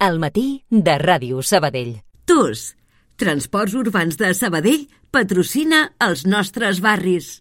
al matí de Ràdio Sabadell. TUS, Transports Urbans de Sabadell, patrocina els nostres barris.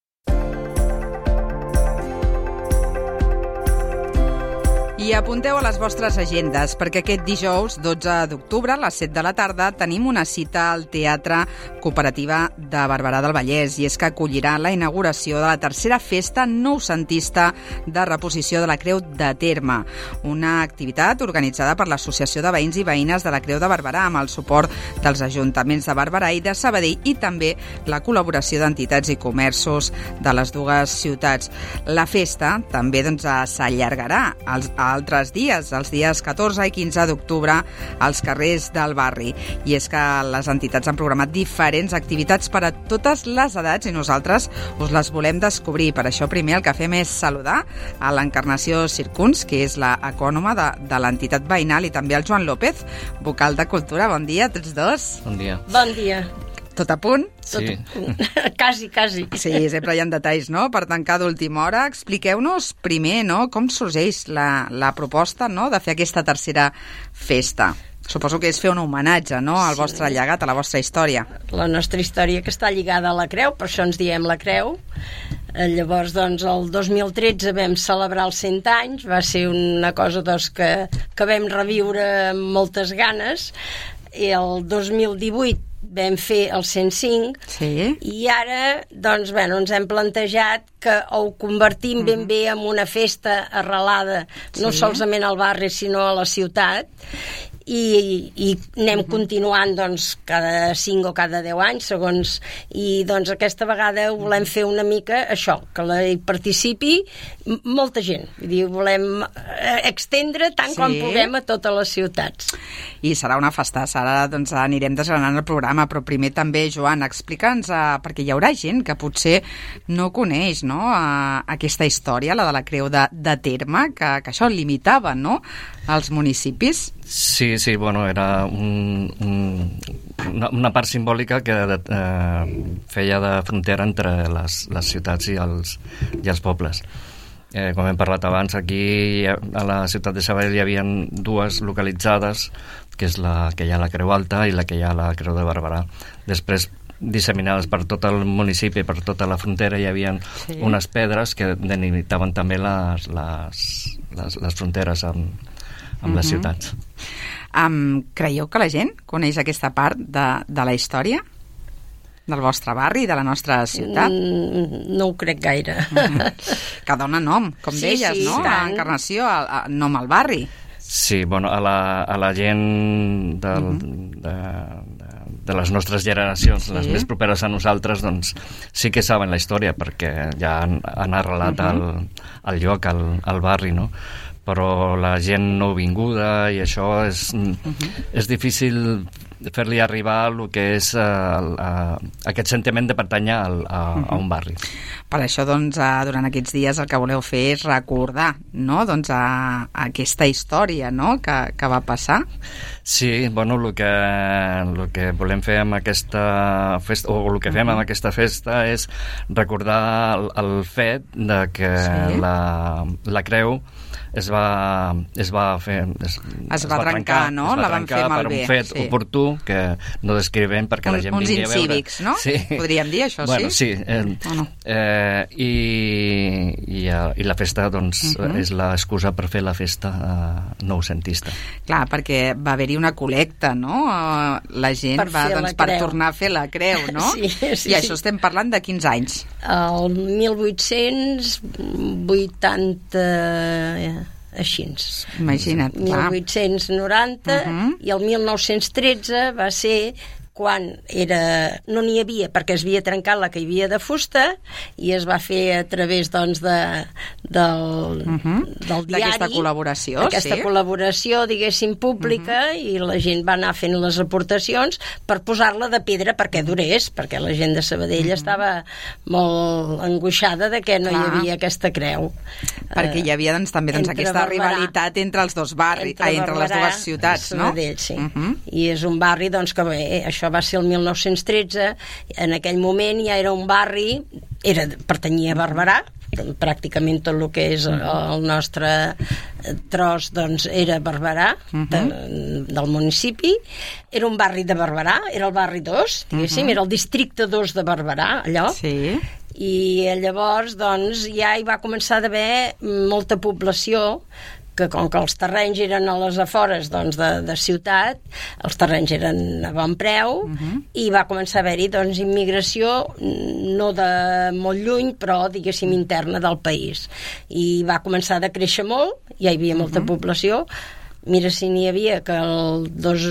I apunteu a les vostres agendes, perquè aquest dijous, 12 d'octubre, a les 7 de la tarda, tenim una cita al Teatre Cooperativa de Barberà del Vallès, i és que acollirà la inauguració de la tercera festa noucentista de reposició de la Creu de Terme, una activitat organitzada per l'Associació de Veïns i Veïnes de la Creu de Barberà, amb el suport dels ajuntaments de Barberà i de Sabadell, i també la col·laboració d'entitats i comerços de les dues ciutats. La festa també s'allargarà als altres dies, els dies 14 i 15 d'octubre, als carrers del barri. I és que les entitats han programat diferents activitats per a totes les edats i nosaltres us les volem descobrir. Per això primer el que fem és saludar a l'Encarnació Circuns, que és la ecònoma de l'entitat veïnal, i també al Joan López, vocal de Cultura. Bon dia a tots dos. Bon dia. Bon dia. Tot a punt? Sí. Quasi. Sí, sempre hi ha detalls, no?, per tancar d'última hora. Expliqueu-nos primer, no?, com sorgeix la proposta, no?, de fer aquesta tercera festa. Suposo que és fer un homenatge, no?, al vostre llegat, a la vostra història. La nostra història, que està lligada a la Creu, per això ens diem la Creu. Llavors, doncs, el 2013 vam celebrar els 100 anys, va ser una cosa, doncs, que vam reviure amb moltes ganes, i el 2018 vam fer el 105, sí. I ara, doncs, ens hem plantejat que ho convertim ben bé en una festa arrelada, no solament al barri, sinó a la ciutat, i anem continuant, doncs, cada 5 o cada 10 anys, segons, i doncs aquesta vegada volem fer una mica això, que hi participi molta gent, vull dir, volem extendre tant com puguem a totes les ciutats. I serà una festassa. Ara doncs anirem desgranant el programa, però primer també, Joan, explica'ns, perquè hi haurà gent que potser no coneix, no?, aquesta història, la de la Creu de Terme, que això limitava, no?, als municipis. Sí, bueno, era una part simbòlica que feia de frontera entre les ciutats i els pobles. Com hem parlat abans, aquí a la ciutat de Sabadell hi havia dues localitzades, que és la que hi ha a la Creu Alta i la que hi ha a la Creu de Barberà. Després, disseminades per tot el municipi, per tota la frontera, hi havia unes pedres que delimitaven també les fronteres amb les ciutats. Creieu que la gent coneix aquesta part de la història del vostre barri i de la nostra ciutat? No ho crec gaire. Que dona nom, com deies, no? L'Encarnació, nom al barri. Sí, bueno, a la gent de les nostres generacions, les més properes a nosaltres, doncs sí que saben la història, perquè ja han arrelat al lloc, al barri, no? Però la gent nouvinguda i això és difícil fer-li arribar el que és aquest sentiment de pertànyer a un barri. Per això, doncs, durant aquests dies el que voleu fer és recordar, no?, doncs, aquesta història, no?, que va passar. Sí, bueno, el que volem fer amb aquesta festa, o el que fem amb aquesta festa, és recordar el fet de que la creu es va trencar, no? La van fer malbé. Per un fet oportú que no descrivem perquè la gent vingui a veure. Uns incívics, no? Sí. Podríem dir això, bueno, sí? I la festa, doncs, és l'excusa per fer la festa noucentista. Clar, perquè va haver-hi una col·lecta, no? La gent per tornar a fer la creu, no? Sí. I això estem parlant de 15 anys. El 1880... així. Imagina't, clar. 1890 i el 1913 va ser quan no n'hi havia, perquè es havia trencat la que hi havia de fusta, i es va fer a través, doncs, del diari. D'aquesta col·laboració, col·laboració, diguéssim, pública, i la gent va anar fent les aportacions per posar-la de pedra perquè durés, perquè la gent de Sabadell estava molt angoixada de que no hi havia aquesta creu. Perquè hi havia, doncs, també aquesta rivalitat entre els dos barris, entre les dues ciutats, no? Sabadell, sí. I és un barri, doncs, que això va ser el 1913, en aquell moment ja era un barri, pertanyia a Barberà, pràcticament tot el que és el nostre tros doncs era Barberà, del municipi. Era un barri de Barberà, era el barri 2, diguéssim, era el districte 2 de Barberà, allò. Sí. I llavors doncs ja hi va començar a haver molta població, que com que els terrenys eren a les afores doncs, de ciutat, els terrenys eren a bon preu, i va començar a haver-hi doncs, immigració no de molt lluny, però diguéssim interna del país, i va començar a créixer molt, ja hi havia molta població. Mira si n'hi havia que el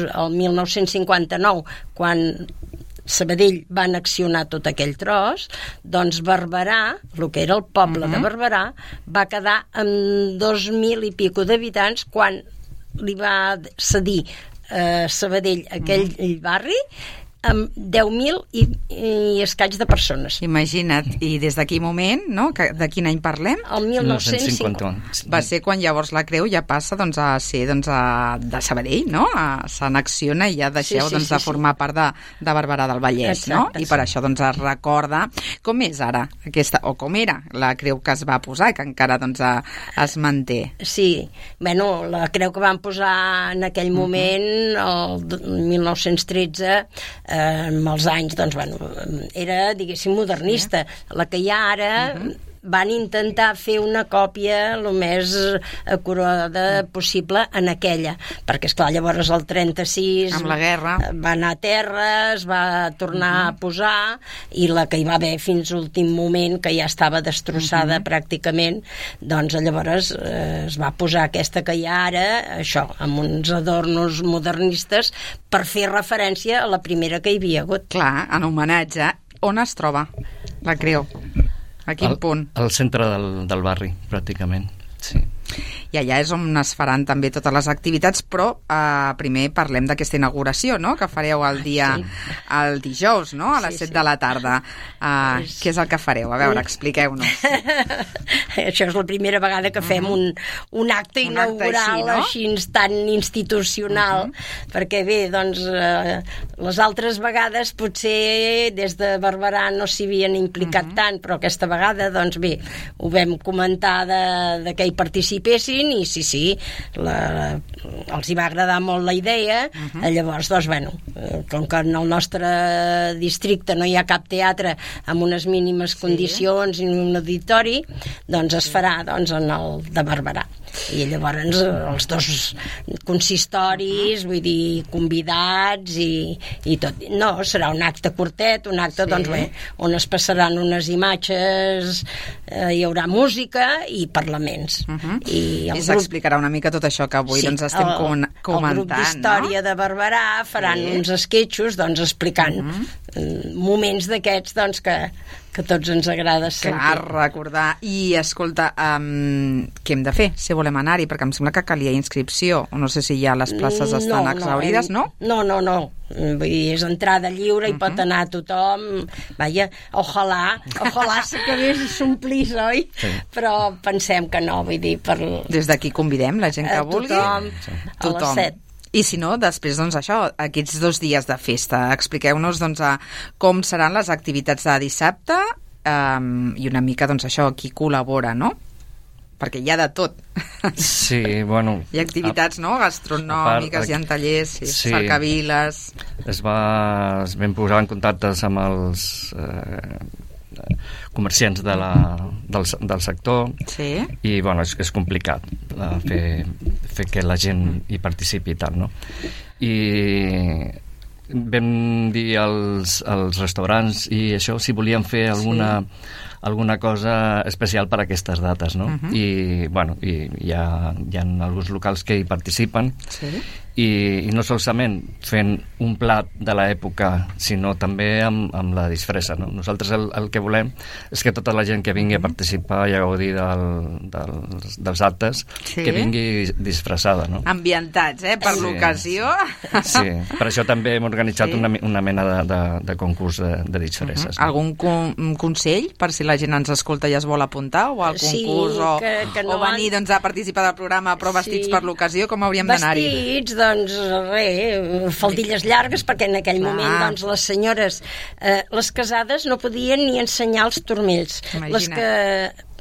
1959, quan Sabadell va annexionar tot aquell tros, doncs Barberà, el que era el poble de Barberà, va quedar amb 2.000 i pico d'habitants quan li va cedir Sabadell aquell barri amb 10.000 i escaig de persones. Imagina't, i des d'aquell moment, no? De quin any parlem? El 1951. Va ser quan llavors la Creu ja passa doncs, a ser doncs, de Sabadell, no? S'annexiona i ja deixeu de formar part de Barberà del Vallès, no? I per això doncs, es recorda com és ara aquesta, o com era la creu que es va posar i que encara doncs, es manté. Sí, bueno, la creu que van posar en aquell moment, el 1913, amb els anys, doncs, bueno, era, diguéssim, modernista. La que hi ha ara van intentar fer una còpia el més acurada possible en aquella, perquè esclar, llavors el 36 amb la guerra va anar a terra, es va tornar a posar, i la que hi va haver fins últim moment, que ja estava destrossada pràcticament, doncs llavors es va posar aquesta que hi ha ara, això, amb uns adornos modernistes, per fer referència a la primera que hi havia hagut. Clar, en homenatge. On es troba la creu? A quin punt? Al centre del barri, pràcticament, sí. I allà és on es faran també totes les activitats, però primer parlem d'aquesta inauguració, no?, que fareu el dijous, no?, a les 7 de la tarda. Què és el que fareu? A veure, expliqueu-nos. Això és la primera vegada que fem un acte inaugural així, no? Així tan institucional, perquè bé, doncs les altres vegades potser des de Barberà no s'hi havien implicat tant, però aquesta vegada, doncs bé, ho vam comentar de que hi participessin, i sí, els hi va agradar molt la idea. Llavors, doncs, bueno, com que en el nostre districte no hi ha cap teatre amb unes mínimes condicions i un auditori, doncs es farà en el de Barberà. I llavors els dos consistoris, vull dir, convidats i tot. No, serà un acte curtet, un acte, doncs bé, on es passaran unes imatges, hi haurà música i parlaments. I s'explicarà una mica tot això que avui doncs estem comentant. El grup d'història de Barberà faran uns esquetxos doncs explicant moments d'aquests doncs que a tots ens agrada sentir. Clar, recordar. I, escolta, què hem de fer si volem anar-hi? Perquè em sembla que calia inscripció. No sé si ja les places estan exhaurides, no? No. Vull dir, és entrada lliure i pot anar tothom. Vaja, ojalà s'acabés i s'omplís, oi? Sí. Però pensem que no, vull dir... Des d'aquí convidem la gent que vulgui. Tothom, a les 7. I si no, després, doncs això, aquests 2 dies de festa, expliqueu-nos doncs, com seran les activitats de dissabte i una mica, doncs això, qui col·labora, no? Perquè hi ha de tot. Sí, bueno... Hi ha activitats, no?, gastronòmiques, hi ha tallers, cercaviles... Es vam posar en contactes amb els comerciants del sector, i bueno, és complicat fer que la gent hi participi i tal, no? I vam dir als restaurants i això, si volien fer alguna cosa especial per a aquestes dates, no? I bueno, hi ha alguns locals que hi participen, i no solament fent un plat de l'època, sinó també amb la disfressa, no? Nosaltres el que volem és que tota la gent que vingui a participar i a gaudir dels actes, que vingui disfressada, no? Ambientats, per l'ocasió. Sí, per això també hem organitzat una mena de concurs de disfresses. Algun consell per si la gent ens escolta i es vol apuntar, o al concurs, o venir doncs, a participar del programa però vestits per l'ocasió, com hauríem d'anar-hi? Vestits, doncs faldilles llargues, perquè en aquell moment doncs, les senyores, les casades no podien ni ensenyar els turmells.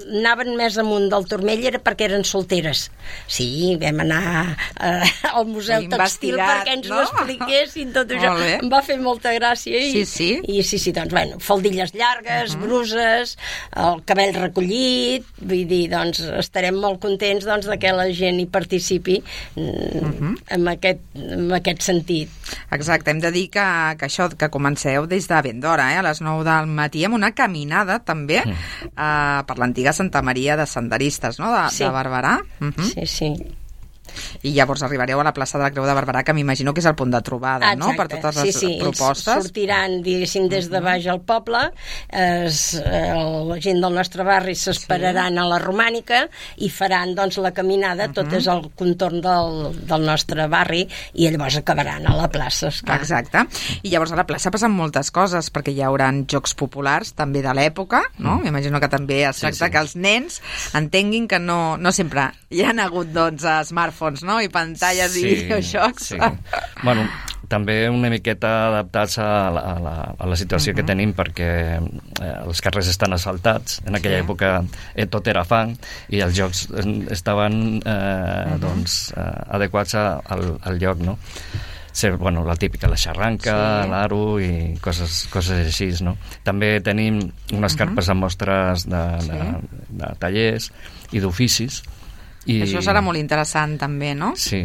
anaven més amunt del turmell era perquè eren solteres. Sí, vam anar al Museu Textil perquè ens ho expliquessin tot això. Em va fer molta gràcia. Sí. I sí, doncs, bueno, faldilles llargues, bruses, el cabell recollit, vull dir, doncs, estarem molt contents doncs, que la gent hi participi en aquest sentit. Exacte, hem de dir que això, que comenceu des de ben d'hora, a les 9 del matí, amb una caminada també per l'antiga Santa Maria de Senderistes, no?, de Barberà. Sí. I llavors arribareu a la plaça de la Creu de Barberà, que m'imagino que és el punt de trobada, no?, per totes les propostes. Sortiran, diguéssim, des de baix al poble, la gent del nostre barri s'esperaran a la Romànica i faran, doncs, la caminada, tot és el contorn del nostre barri, i llavors acabaran a la plaça, esclar. Exacte. I llavors a la plaça passen moltes coses, perquè hi haurà jocs populars, també de l'època, no? M'imagino que també es tracta que els nens entenguin que no sempre hi ha hagut, doncs, smartphones, no?, i pantalles i videojocs. Sí. Bueno, també una miqueta adaptats a la situació que tenim, perquè els carrers estan asfaltats. En aquella època tot era fang i els jocs estaven adequats al lloc, no? Bueno, la típica, la xarranca, l'aro i coses així, no? També tenim unes carpes amb mostres de tallers i d'oficis. Això serà molt interessant també, no? Sí.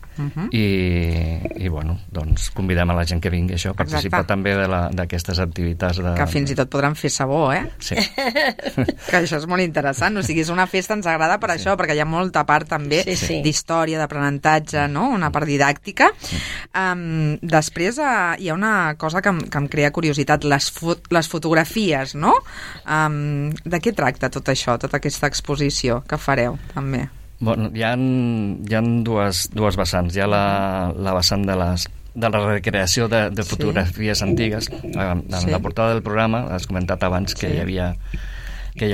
I bueno, doncs convidem a la gent que vingui a participar també d'aquestes activitats. Que fins i tot podran fer sabó, Sí. Que això és molt interessant, o sigui, és una festa, ens agrada per això, perquè hi ha molta part també d'història, d'aprenentatge, no?, una part didàctica. Després hi ha una cosa que em crea curiositat, les fotografies, no? De què tracta tot això, tota aquesta exposició que fareu, també? Bueno, hi ha dues vessants. Hi ha la vessant de la recreació de fotografies antigues. En la portada del programa has comentat abans que hi havia que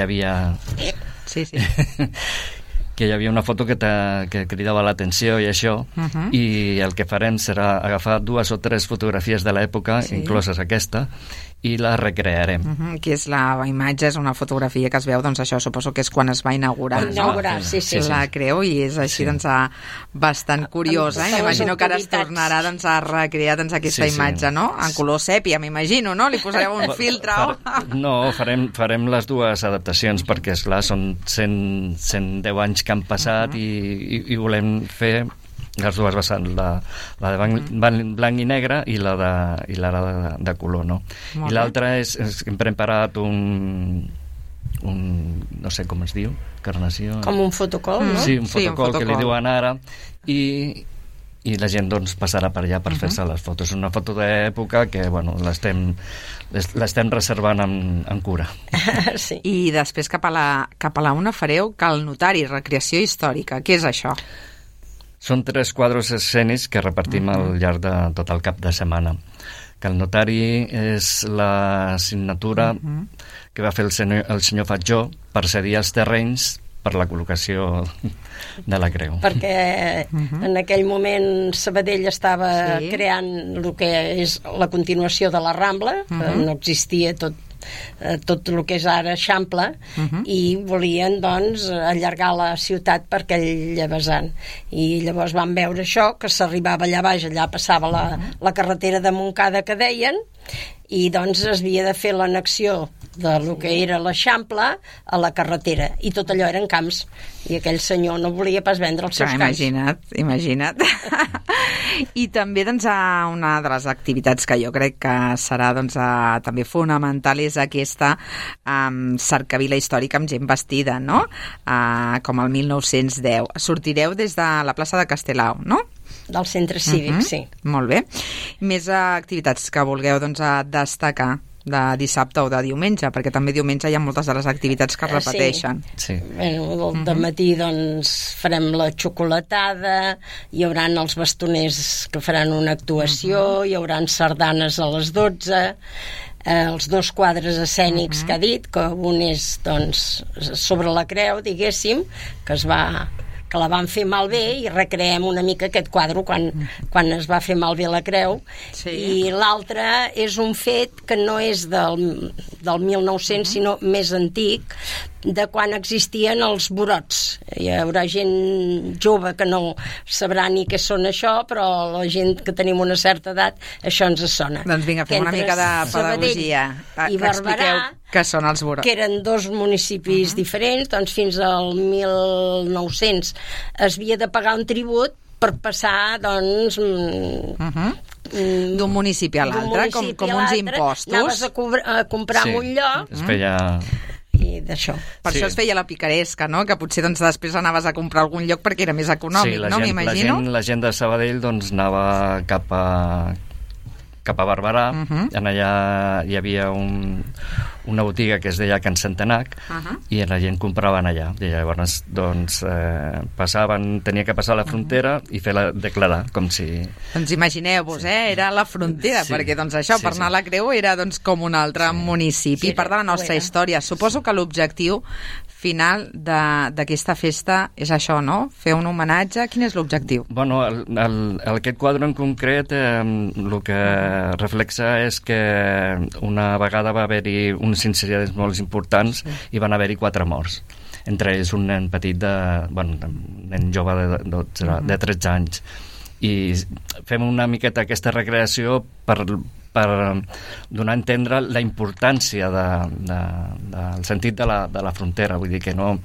hi havia una foto que cridava l'atenció i això, i el que farem serà agafar 2 o 3 fotografies de l'època, incloses aquesta, i la recrearem. Que és la imatge, és una fotografia que es veu, doncs això suposo que és quan es va inaugurar, la Creu, i és així, doncs, bastant curiosa. M'imagino que ara es tornarà a recrear aquesta imatge, no? En color sèpia, m'imagino, no? Li posareu un filtre. No, farem les dues adaptacions, perquè, esclar, són 110 anys que han passat i volem fer les dues vessants, la de blanc i negre i la de color, no? I l'altra és hem preparat un no sé com es diu, carnació... Com un fotocol, no? Sí, un fotocol que li diuen ara, i la gent doncs passarà per allà per fer-se les fotos. Una foto d'època que, bueno, l'estem reservant amb cura. I després cap a la una fareu Cal Notari, recreació històrica. Què és això? Són 3 quadres escènics que repartim al llarg de tot el cap de setmana. Cal Notari és la signatura que va fer el senyor Fatjó per cedir els terrenys per la col·locació de la Creu. Perquè en aquell moment Sabadell estava creant el que és la continuació de la Rambla, no existia tot el que és ara Eixample, i volien, doncs, allargar la ciutat per aquell vessant. I llavors van veure això, que s'arribava allà baix, allà passava la carretera de Montcada que deien, i doncs es havia de fer l'annexió del que era l'Eixample a la carretera, i tot allò eren camps, i aquell senyor no volia pas vendre els seus camps. Imagina't. I també, doncs, una de les activitats que jo crec que serà, doncs, també fonamental és aquesta cercavila històrica amb gent vestida, no? Com el 1910. Sortireu des de la plaça de Castelao, no? Del centre cívic, sí. Molt bé. Més activitats que vulgueu, doncs, destacar de dissabte o de diumenge, perquè també diumenge hi ha moltes de les activitats que es repeteixen. Sí. Bueno, de matí, doncs, farem la xocolatada, hi haurà els bastoners que faran una actuació, hi haurà sardanes a les 12, els 2 quadres escènics que ha dit, que un és, doncs, sobre la Creu, diguéssim, que la van fer malbé, i recreem una mica aquest quadre quan es va fer malbé la Creu. I l'altre és un fet que no és del 1900, sinó més antic, de quan existien els burots. Hi haurà gent jove que no sabrà ni què són això, però la gent que tenim una certa edat, això ens sona. Doncs vinga, fem una mica de pedagogia. I Barberà, que són els burots. Que eren dos municipis diferents, doncs fins al 1900 es havia de pagar un tribut per passar, doncs... d'un municipi a l'altre, com uns impostos. Anaves a comprar en un lloc... Es feia... I d'això. Per això es feia la picaresca, no? Que potser doncs, després anaves a comprar a algun lloc perquè era més econòmic, no? M'imagino. La gent de Sabadell doncs, anava cap a Barberà. En allà hi havia una botiga que es deia Can Centenac i la gent compraven allà. I llavors doncs, tenia que passar la frontera i fer-la declarar, com si... Doncs imagineu-vos, era la frontera, perquè doncs, això, per anar a la Creu era doncs, com un altre municipi, part de la nostra història. Suposo que l'objectiu final d'aquesta festa és això, no? Fer un homenatge. Quin és l'objectiu? Bueno, aquest quadre en concret el que reflexa és que una vegada va haver-hi uns incidents molt importants i van haver-hi 4 morts. Entre ells un nen petit un nen jove de 13 anys. I fem una miqueta aquesta recreació per donar a entendre la importància del sentit de la frontera. Vull dir que no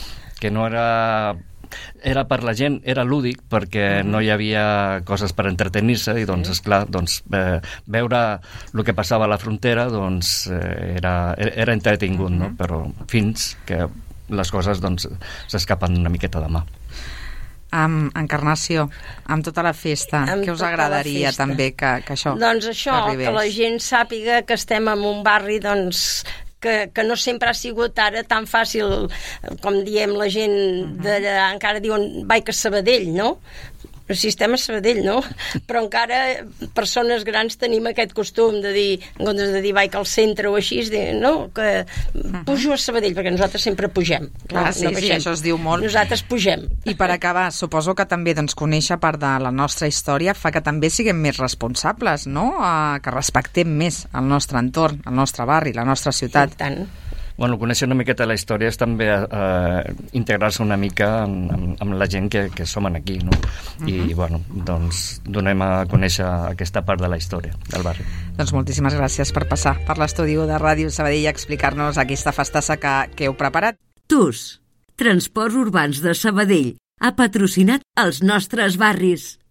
era per la gent, era lúdic perquè no hi havia coses per entretenir-se i doncs, esclar, veure el que passava a la frontera doncs, era entretingut, no? Però fins que les coses doncs, s'escapen una miqueta de mà. Encarnació, amb tota la festa, què us agradaria també que això doncs això, arribés? Que la gent sàpiga que estem en un barri doncs que no sempre ha sigut ara tan fàcil, com diem la gent d'allà, encara diuen vaig a Sabadell, no? Però si estem a Sabadell, no? Però encara persones grans tenim aquest costum de dir, en comptes de dir vaig al centre o així, no, que pujo a Sabadell, perquè nosaltres sempre pugem. Clar, sí, això es diu molt. Nosaltres pugem. I per acabar, suposo que també doncs, conèixer part de la nostra història fa que també siguem més responsables, no? Que respectem més el nostre entorn, el nostre barri, la nostra ciutat. I tant. Bueno, conèixer una miqueta la història és també integrar-se una mica amb la gent que som aquí, no? I, bueno, doncs donem a conèixer aquesta part de la història del barri. Doncs moltíssimes gràcies per passar per l'estudi de Ràdio Sabadell i explicar-nos aquesta festassa que heu preparat. TUS, Transports Urbans de Sabadell, ha patrocinat els nostres barris.